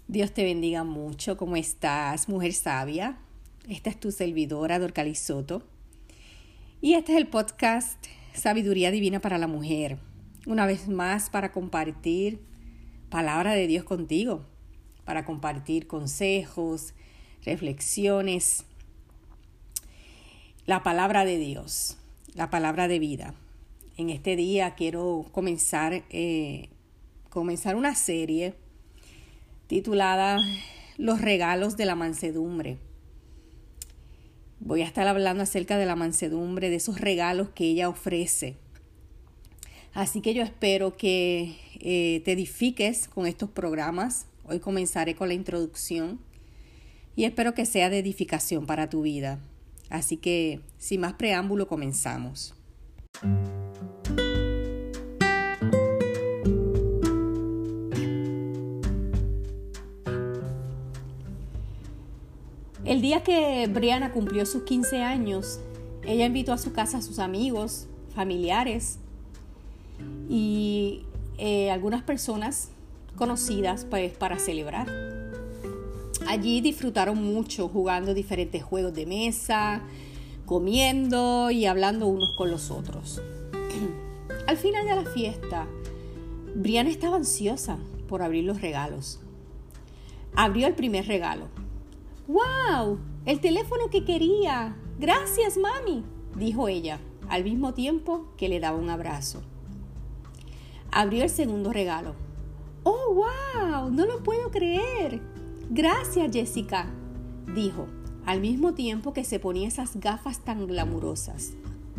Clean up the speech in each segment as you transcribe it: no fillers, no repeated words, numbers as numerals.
Dios te bendiga mucho. ¿Cómo estás, mujer sabia? Esta es tu servidora, Dorcalis Soto. Y este es el podcast Sabiduría Divina para la Mujer. Una vez más para compartir palabra de Dios contigo. Para compartir consejos, reflexiones. La palabra de Dios, la palabra de vida. En este día quiero comenzar una serie titulada Los regalos de la mansedumbre. Voy a estar hablando acerca de la mansedumbre, de esos regalos que ella ofrece. Así que yo espero que te edifiques con estos programas. Hoy comenzaré con la introducción y espero que sea de edificación para tu vida. Así que, sin más preámbulo, comenzamos. El día que Brianna cumplió sus 15 años, ella invitó a su casa a sus amigos, familiares y algunas personas conocidas para celebrar. Allí disfrutaron mucho jugando diferentes juegos de mesa, comiendo y hablando unos con los otros. Al final de la fiesta, Brianna estaba ansiosa por abrir los regalos. Abrió el primer regalo. ¡Wow! ¡El teléfono que quería! ¡Gracias, mami!, dijo ella, al mismo tiempo que le daba un abrazo. Abrió el segundo regalo. ¡Oh, wow! ¡No lo puedo creer! ¡Gracias, Jessica!, dijo, al mismo tiempo que se ponía esas gafas tan glamurosas.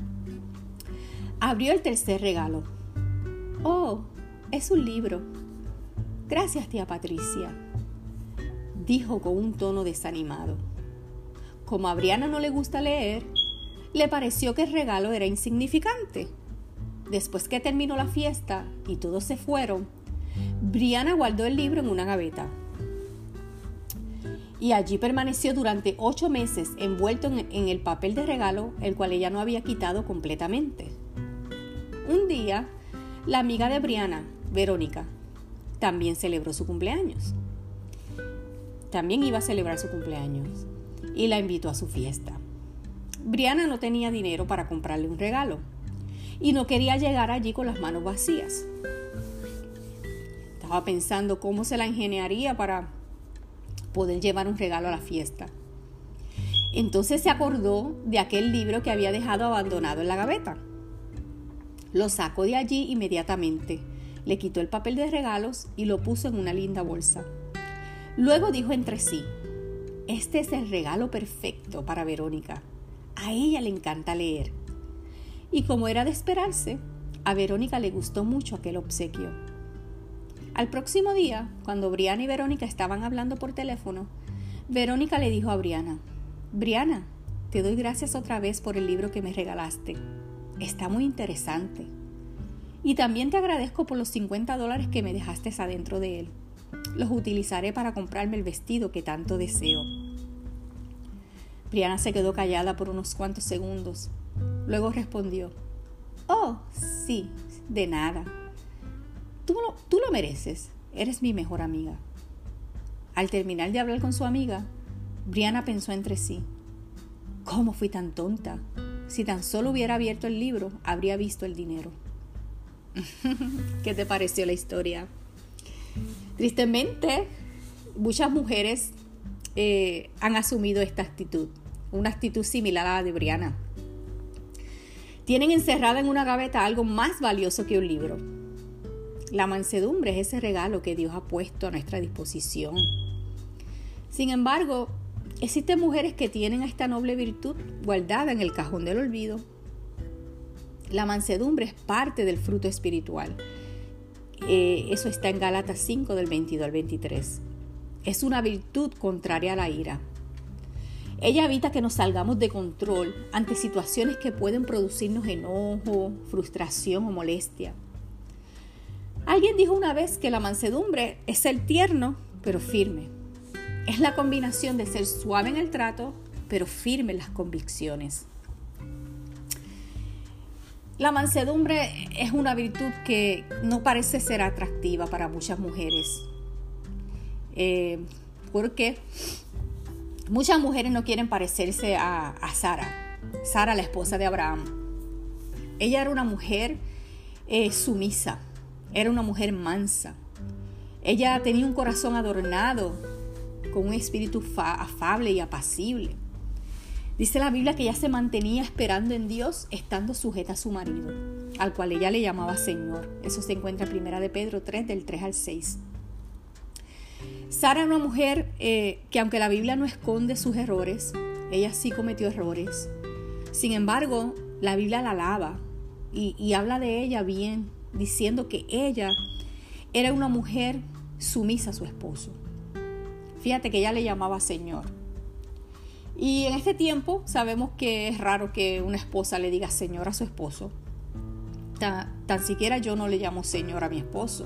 Abrió el tercer regalo. ¡Oh! Es un libro. ¡Gracias, tía Patricia!, dijo con un tono desanimado. Como a Brianna no le gusta leer, le pareció que el regalo era insignificante. Después que terminó la fiesta y todos se fueron, Brianna guardó el libro en una gaveta. Y allí permaneció durante 8 meses envuelto en el papel de regalo, el cual ella no había quitado completamente. Un día, la amiga de Brianna, Verónica, también celebró su cumpleaños. También iba a celebrar su cumpleaños y la invitó a su fiesta. Brianna no tenía dinero para comprarle un regalo y no quería llegar allí con las manos vacías. Estaba pensando cómo se la ingeniaría para poder llevar un regalo a la fiesta. Entonces se acordó de aquel libro que había dejado abandonado en la gaveta. Lo sacó de allí inmediatamente, le quitó el papel de regalos y lo puso en una linda bolsa. Luego dijo entre sí: este es el regalo perfecto para Verónica. A ella le encanta leer. Y como era de esperarse, a Verónica le gustó mucho aquel obsequio. Al próximo día, cuando Brianna y Verónica estaban hablando por teléfono, Verónica le dijo a Brianna: Brianna, te doy gracias otra vez por el libro que me regalaste. Está muy interesante. Y también te agradezco por los $50 que me dejaste adentro de él. Los utilizaré para comprarme el vestido que tanto deseo. Brianna se quedó callada por unos cuantos segundos. Luego respondió: oh, sí, de nada. Tú lo mereces. Eres mi mejor amiga. Al terminar de hablar con su amiga, Brianna pensó entre sí: ¿cómo fui tan tonta? Si tan solo hubiera abierto el libro, habría visto el dinero. ¿Qué te pareció la historia? Tristemente, muchas mujeres han asumido esta actitud, una actitud similar a la de Brianna. Tienen encerrada en una gaveta algo más valioso que un libro. La mansedumbre es ese regalo que Dios ha puesto a nuestra disposición. Sin embargo, existen mujeres que tienen esta noble virtud guardada en el cajón del olvido. La mansedumbre es parte del fruto espiritual. Eso está en Gálatas 5 del 22 al 23. Es una virtud contraria a la ira. Ella evita que nos salgamos de control ante situaciones que pueden producirnos enojo, frustración o molestia. Alguien dijo una vez que la mansedumbre es ser tierno pero firme. Es la combinación de ser suave en el trato pero firme en las convicciones. La mansedumbre es una virtud que no parece ser atractiva para muchas mujeres. porque muchas mujeres no quieren parecerse a Sara, la esposa de Abraham. Ella era una mujer sumisa, era una mujer mansa. Ella tenía un corazón adornado con un espíritu afable y apacible. Dice la Biblia que ella se mantenía esperando en Dios, estando sujeta a su marido, al cual ella le llamaba Señor. Eso se encuentra en 1 de Pedro 3, del 3 al 6. Sara era una mujer que, aunque la Biblia no esconde sus errores, ella sí cometió errores. Sin embargo, la Biblia la alaba y habla de ella bien, diciendo que ella era una mujer sumisa a su esposo. Fíjate que ella le llamaba Señor. Y en este tiempo sabemos que es raro que una esposa le diga Señor a su esposo. Tan siquiera yo no le llamo Señor a mi esposo.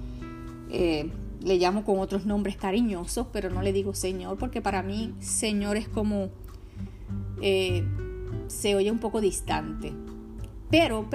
Le llamo con otros nombres cariñosos, pero no le digo Señor, porque para mí Señor es como se oye un poco distante. Pero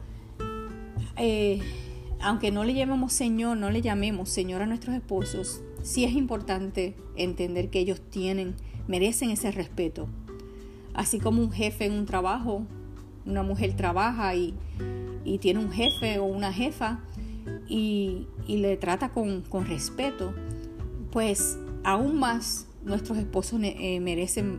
aunque no le llamemos Señor a nuestros esposos, sí es importante entender que ellos merecen ese respeto. Así como un jefe en un trabajo, una mujer trabaja y tiene un jefe o una jefa y le trata con respeto, pues aún más nuestros esposos merecen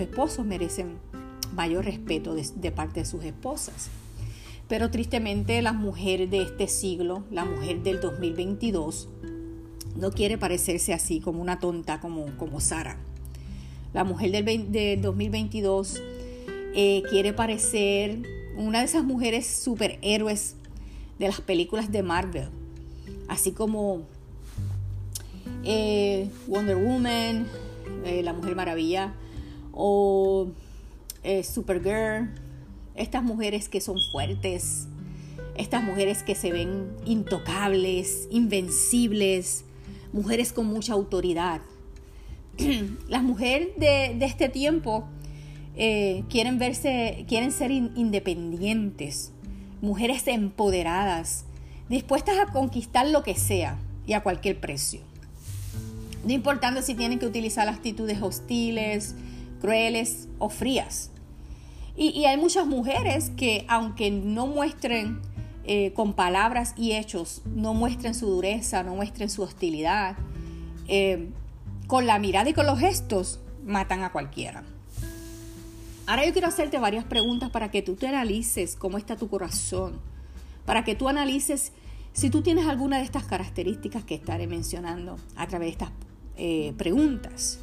mayor respeto de parte de sus esposas. Pero tristemente la mujer de este siglo, la mujer del 2022, no quiere parecerse así como una tonta como Sara. La mujer del 2022 quiere parecer una de esas mujeres superhéroes de las películas de Marvel, así como Wonder Woman, la Mujer Maravilla o Supergirl. Estas mujeres que son fuertes, estas mujeres que se ven intocables, invencibles, mujeres con mucha autoridad. Las mujeres de este tiempo quieren ser independientes, mujeres empoderadas, dispuestas a conquistar lo que sea y a cualquier precio. No importando si tienen que utilizar actitudes hostiles, crueles o frías. Y hay muchas mujeres que, aunque no muestren con palabras y hechos, no muestren su dureza, no muestren su hostilidad, con la mirada y con los gestos matan a cualquiera. Ahora yo quiero hacerte varias preguntas para que tú te analices cómo está tu corazón, para que tú analices si tú tienes alguna de estas características que estaré mencionando a través de estas preguntas.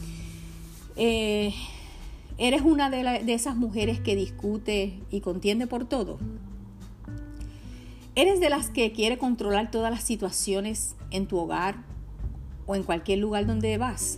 ¿Eres una de esas mujeres que discute y contiende por todo? ¿Eres de las que quiere controlar todas las situaciones en tu hogar o en cualquier lugar donde vas?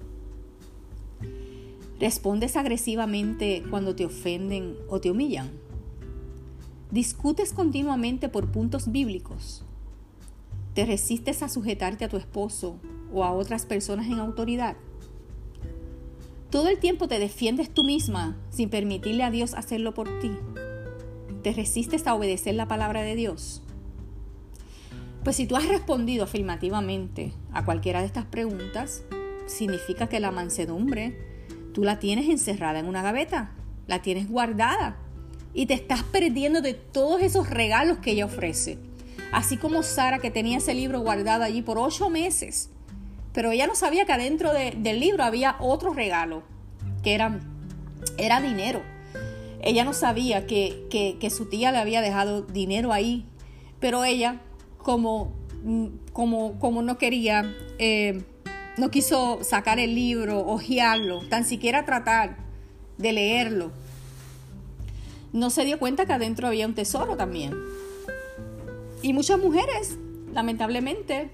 ¿Respondes agresivamente cuando te ofenden o te humillan? ¿Discutes continuamente por puntos bíblicos? ¿Te resistes a sujetarte a tu esposo o a otras personas en autoridad? ¿Todo el tiempo te defiendes tú misma sin permitirle a Dios hacerlo por ti? ¿Te resistes a obedecer la palabra de Dios? Pues si tú has respondido afirmativamente a cualquiera de estas preguntas, significa que la mansedumbre tú la tienes encerrada en una gaveta, la tienes guardada y te estás perdiendo de todos esos regalos que ella ofrece. Así como Sara, que tenía ese libro guardado allí por 8 meses. Pero ella no sabía que adentro del libro había otro regalo, que era dinero. Ella no sabía que su tía le había dejado dinero ahí, pero ella, como no quería, no quiso sacar el libro, hojearlo, tan siquiera tratar de leerlo. No se dio cuenta que adentro había un tesoro también. Y muchas mujeres, lamentablemente,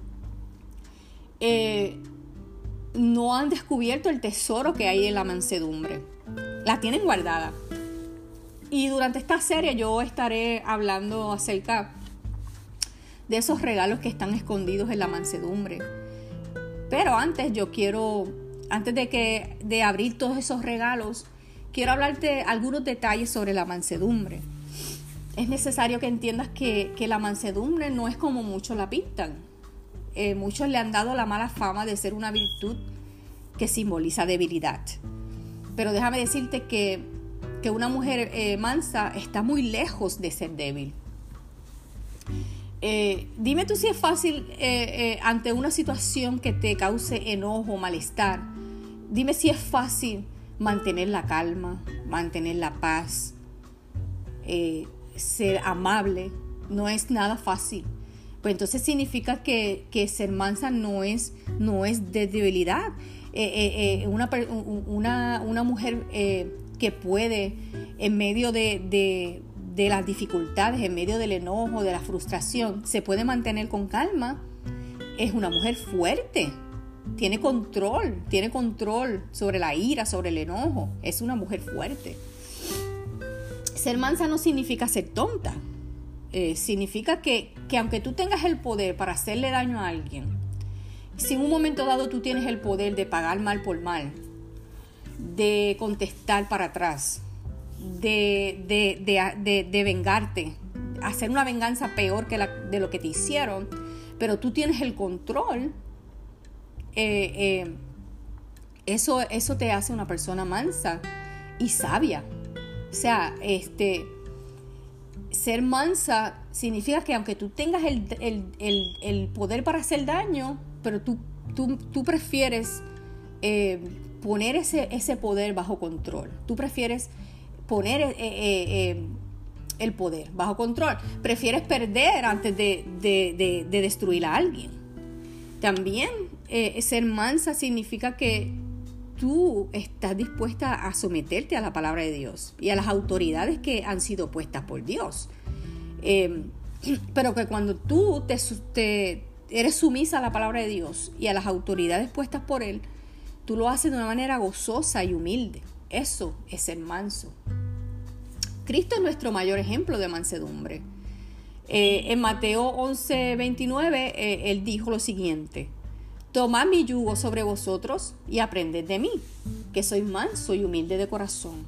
no han descubierto el tesoro que hay en la mansedumbre. La tienen guardada. Y durante esta serie yo estaré hablando acerca de esos regalos que están escondidos en la mansedumbre. Pero antes de abrir todos esos regalos, quiero hablarte algunos detalles sobre la mansedumbre. Es necesario que entiendas que la mansedumbre no es como muchos la pintan. muchos le han dado la mala fama de ser una virtud que simboliza debilidad. Pero déjame decirte que una mujer mansa está muy lejos de ser débil. Dime tú si es fácil ante una situación que te cause enojo o malestar. Dime si es fácil mantener la calma, mantener la paz, ser amable. No es nada fácil. Pues entonces significa que ser mansa no es de debilidad. Una mujer que puede, en medio de las dificultades, en medio del enojo, de la frustración, se puede mantener con calma, es una mujer fuerte. Tiene control sobre la ira, sobre el enojo. Es una mujer fuerte. Ser mansa no significa ser tonta. Significa que aunque tú tengas el poder para hacerle daño a alguien, si en un momento dado tú tienes el poder de pagar mal por mal, de contestar para atrás, de vengarte, hacer una venganza peor que de lo que te hicieron, pero tú tienes el control, eso te hace una persona mansa y sabia. O sea, ser mansa significa que aunque tú tengas el poder para hacer daño, pero tú prefieres poner ese poder bajo control. Tú prefieres poner el poder bajo control. Prefieres perder antes de destruir a alguien. También ser mansa significa que tú estás dispuesta a someterte a la palabra de Dios y a las autoridades que han sido puestas por Dios. Pero que cuando tú eres sumisa a la palabra de Dios y a las autoridades puestas por Él, tú lo haces de una manera gozosa y humilde. Eso es ser manso. Cristo es nuestro mayor ejemplo de mansedumbre. En Mateo 11:29, Él dijo lo siguiente: tomad mi yugo sobre vosotros y aprended de mí, que soy manso y humilde de corazón.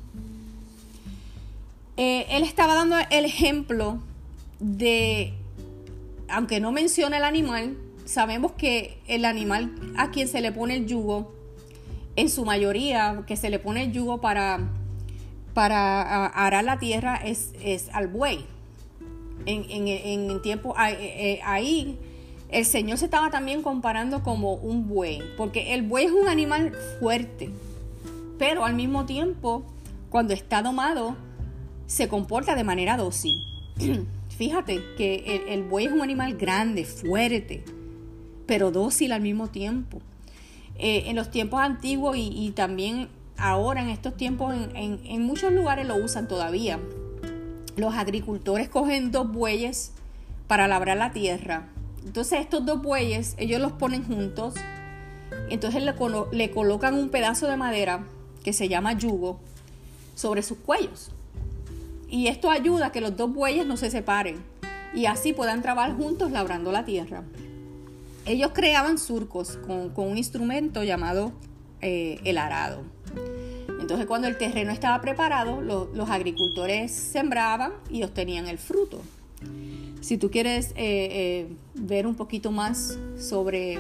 Él estaba dando el ejemplo de, aunque no menciona el animal, sabemos que el animal a quien se le pone el yugo, en su mayoría, que se le pone el yugo para arar la tierra es al buey. En tiempo ahí el Señor se estaba también comparando como un buey, porque el buey es un animal fuerte, pero al mismo tiempo, cuando está domado, se comporta de manera dócil. Fíjate que el buey es un animal grande, fuerte, pero dócil al mismo tiempo. En los tiempos antiguos y también ahora en estos tiempos, en muchos lugares lo usan todavía. Los agricultores cogen 2 bueyes para labrar la tierra. Entonces estos 2 bueyes, ellos los ponen juntos. Entonces le colocan un pedazo de madera que se llama yugo sobre sus cuellos. Y esto ayuda a que los 2 bueyes no se separen y así puedan trabajar juntos labrando la tierra. Ellos creaban surcos con un instrumento llamado el arado. Entonces cuando el terreno estaba preparado, los agricultores sembraban y obtenían el fruto. Si tú quieres ver un poquito más sobre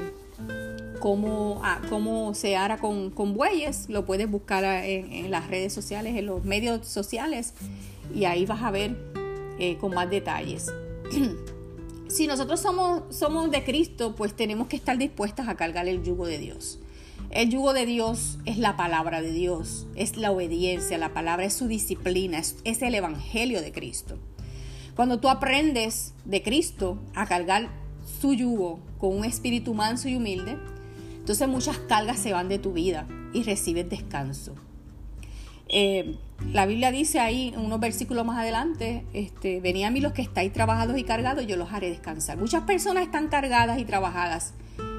cómo se ara con bueyes, lo puedes buscar en las redes sociales, en los medios sociales, y ahí vas a ver con más detalles. Si nosotros somos de Cristo, pues tenemos que estar dispuestas a cargar el yugo de Dios. El yugo de Dios es la palabra de Dios, es la obediencia, la palabra es su disciplina, es el evangelio de Cristo. Cuando tú aprendes de Cristo a cargar su yugo con un espíritu manso y humilde, entonces muchas cargas se van de tu vida y recibes descanso. La Biblia dice ahí, en unos versículos más adelante, venid a mí los que estáis trabajados y cargados, yo los haré descansar. Muchas personas están cargadas y trabajadas.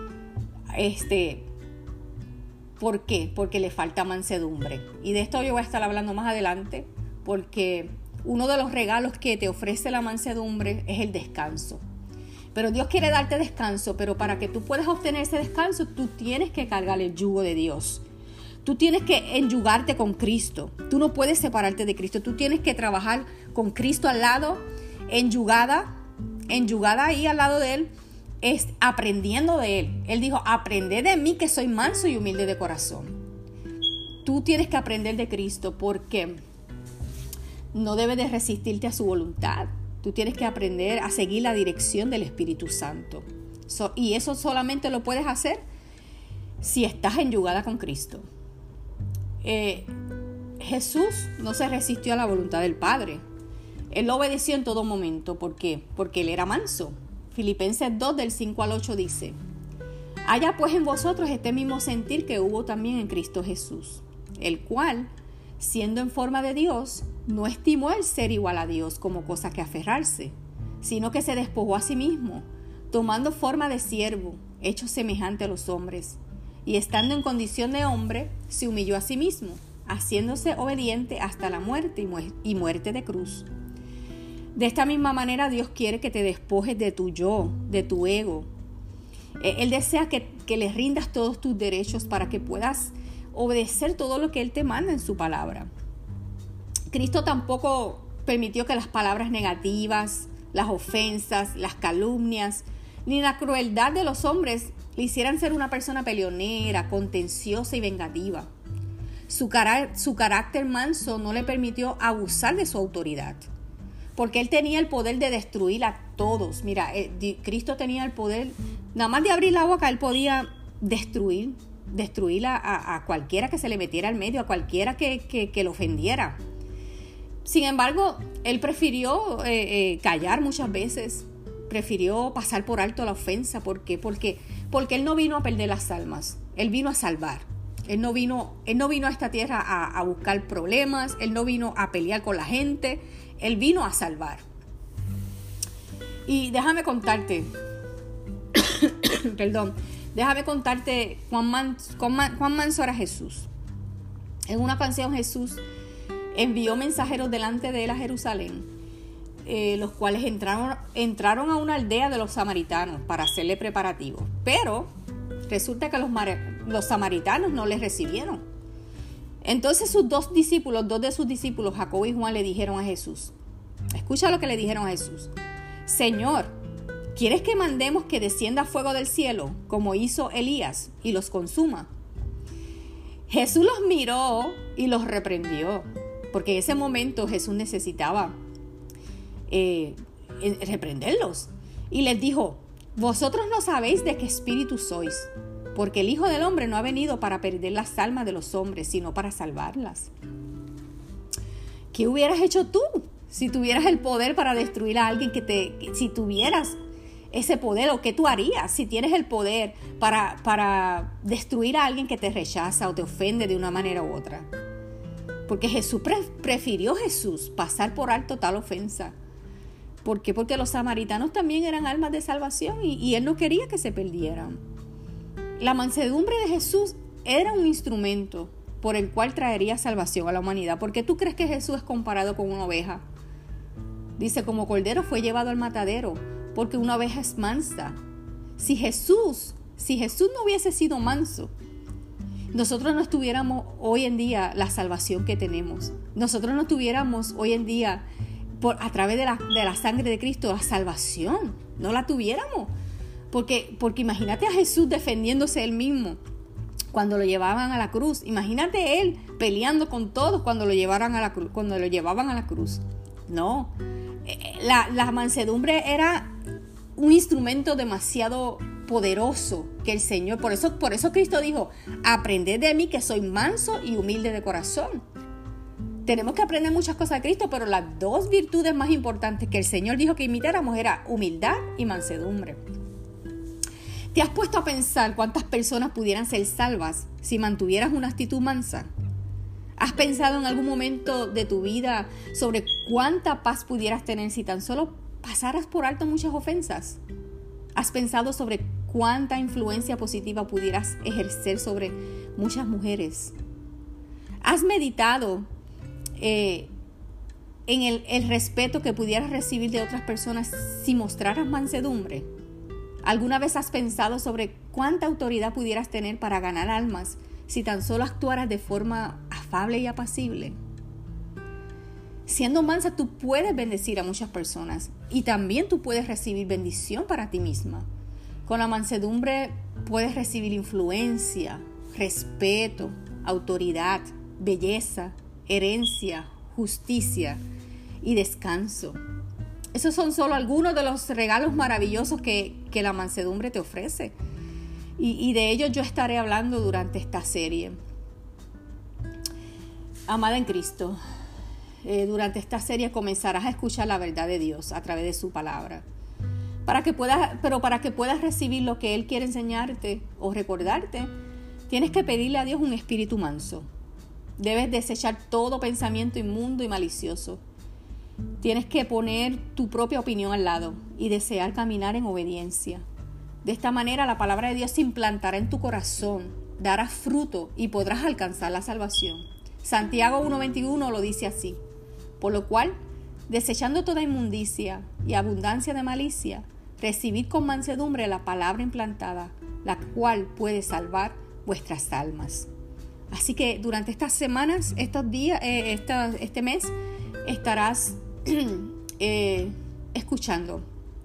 ¿Por qué? Porque le falta mansedumbre. Y de esto yo voy a estar hablando más adelante, porque uno de los regalos que te ofrece la mansedumbre es el descanso. Pero Dios quiere darte descanso, pero para que tú puedas obtener ese descanso, tú tienes que cargar el yugo de Dios. Tú tienes que enyugarte con Cristo. Tú no puedes separarte de Cristo. Tú tienes que trabajar con Cristo al lado, enyugada ahí al lado de Él, es aprendiendo de Él. Él dijo, aprended de mí que soy manso y humilde de corazón. Tú tienes que aprender de Cristo porque no debes de resistirte a su voluntad. Tú tienes que aprender a seguir la dirección del Espíritu Santo. Y eso solamente lo puedes hacer si estás enyugada con Cristo. Jesús no se resistió a la voluntad del Padre. Él lo obedeció en todo momento. ¿Por qué? Porque Él era manso. Filipenses 2, del 5 al 8 dice: haya pues en vosotros este mismo sentir que hubo también en Cristo Jesús, el cual, siendo en forma de Dios, no estimó el ser igual a Dios como cosa que aferrarse, sino que se despojó a sí mismo, tomando forma de siervo, hecho semejante a los hombres, y estando en condición de hombre, se humilló a sí mismo, haciéndose obediente hasta la muerte y muerte de cruz. De esta misma manera Dios quiere que te despojes de tu yo, de tu ego. Él desea que le rindas todos tus derechos para que puedas obedecer todo lo que Él te manda en su palabra. Cristo tampoco permitió que las palabras negativas, las ofensas, las calumnias, ni la crueldad de los hombres le hicieran ser una persona peleonera, contenciosa y vengativa. Su carácter manso no le permitió abusar de su autoridad, porque Él tenía el poder de destruir a todos. Mira, Cristo tenía el poder, nada más de abrir la boca, Él podía destruir a cualquiera que se le metiera al medio, a cualquiera que lo ofendiera. Sin embargo, Él prefirió callar muchas veces, prefirió pasar por alto la ofensa. ¿Por qué? Porque Él no vino a perder las almas, Él vino a salvar. Él no vino a esta tierra a buscar problemas, Él no vino a pelear con la gente, Él vino a salvar. Y déjame contarte, cuán manso era Jesús. En una canción Jesús envió mensajeros delante de Él a Jerusalén, los cuales entraron a una aldea de los samaritanos para hacerle preparativos. Pero resulta que los samaritanos no les recibieron. Entonces dos de sus discípulos, Jacobo y Juan, le dijeron a Jesús, escucha lo que le dijeron a Jesús: Señor, ¿quieres que mandemos que descienda fuego del cielo, como hizo Elías, y los consuma? Jesús los miró y los reprendió, porque en ese momento Jesús necesitaba reprenderlos. Y les dijo: vosotros no sabéis de qué espíritu sois, porque el Hijo del Hombre no ha venido para perder las almas de los hombres, sino para salvarlas. ¿Qué hubieras hecho tú si tuvieras el poder para destruir a alguien si tuvieras ese poder? ¿O qué tú harías si tienes el poder para destruir a alguien que te rechaza o te ofende de una manera u otra? Porque Jesús prefirió pasar por alto tal ofensa. ¿Por qué? Porque los samaritanos también eran almas de salvación y Él no quería que se perdieran. La mansedumbre de Jesús era un instrumento por el cual traería salvación a la humanidad. ¿Por qué tú crees que Jesús es comparado con una oveja? Dice, como cordero fue llevado al matadero, porque una oveja es mansa. Si Jesús no hubiese sido manso, nosotros no tuviéramos hoy en día la salvación que tenemos. Nosotros no tuviéramos hoy en día, a través de la sangre de Cristo, la salvación. No la tuviéramos. Porque imagínate a Jesús defendiéndose él mismo cuando lo llevaban a la cruz. Imagínate él peleando con todos cuando lo llevaban a la cruz. No, la mansedumbre era un instrumento demasiado poderoso que el Señor. Por eso Cristo dijo: aprended de mí que soy manso y humilde de corazón. Tenemos que aprender muchas cosas de Cristo, pero las dos virtudes más importantes que el Señor dijo que imitáramos era humildad y mansedumbre. ¿Te has puesto a pensar cuántas personas pudieran ser salvas si mantuvieras una actitud mansa? ¿Has pensado en algún momento de tu vida sobre cuánta paz pudieras tener si tan solo pasaras por alto muchas ofensas? ¿Has pensado sobre cuánta influencia positiva pudieras ejercer sobre muchas mujeres? ¿Has meditado en el respeto que pudieras recibir de otras personas si mostraras mansedumbre? ¿Alguna vez has pensado sobre cuánta autoridad pudieras tener para ganar almas si tan solo actuaras de forma afable y apacible? Siendo mansa, tú puedes bendecir a muchas personas y también tú puedes recibir bendición para ti misma. Con la mansedumbre puedes recibir influencia, respeto, autoridad, belleza, herencia, justicia y descanso. Esos son solo algunos de los regalos maravillosos que la mansedumbre te ofrece. Y de ellos yo estaré hablando durante esta serie. Amada en Cristo, durante esta serie comenzarás a escuchar la verdad de Dios a través de su palabra. Para que puedas recibir lo que Él quiere enseñarte o recordarte, tienes que pedirle a Dios un espíritu manso. Debes desechar todo pensamiento inmundo y malicioso. Tienes que poner tu propia opinión al lado y desear caminar en obediencia. De esta manera la palabra de Dios se implantará en tu corazón, dará fruto y podrás alcanzar la salvación. Santiago 1:21 lo dice así: por lo cual, desechando toda inmundicia y abundancia de malicia, recibid con mansedumbre la palabra implantada, la cual puede salvar vuestras almas. Así que durante estas semanas, estos días, este mes, estarás escuchando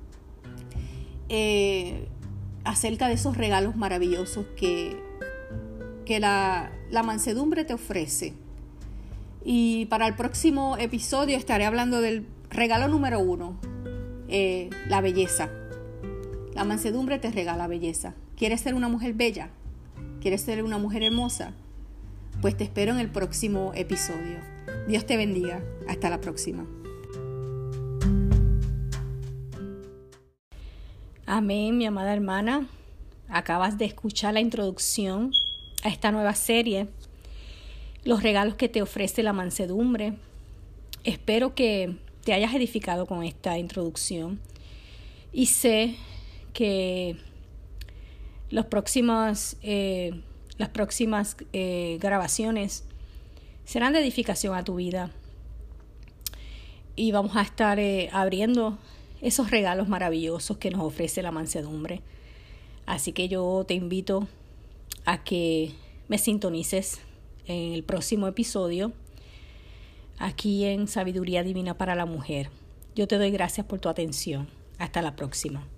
acerca de esos regalos maravillosos que la mansedumbre te ofrece. Y para el próximo episodio estaré hablando del regalo número 1, la belleza. La mansedumbre te regala belleza. ¿Quieres ser una mujer bella? ¿Quieres ser una mujer hermosa? Pues te espero en el próximo episodio. Dios te bendiga. Hasta la próxima. Amén, mi amada hermana. Acabas de escuchar la introducción a esta nueva serie, los regalos que te ofrece la mansedumbre. Espero que te hayas edificado con esta introducción y sé que las próximas grabaciones serán de edificación a tu vida y vamos a estar abriendo esos regalos maravillosos que nos ofrece la mansedumbre. Así que yo te invito a que me sintonices en el próximo episodio aquí en Sabiduría Divina para la Mujer. Yo te doy gracias por tu atención. Hasta la próxima.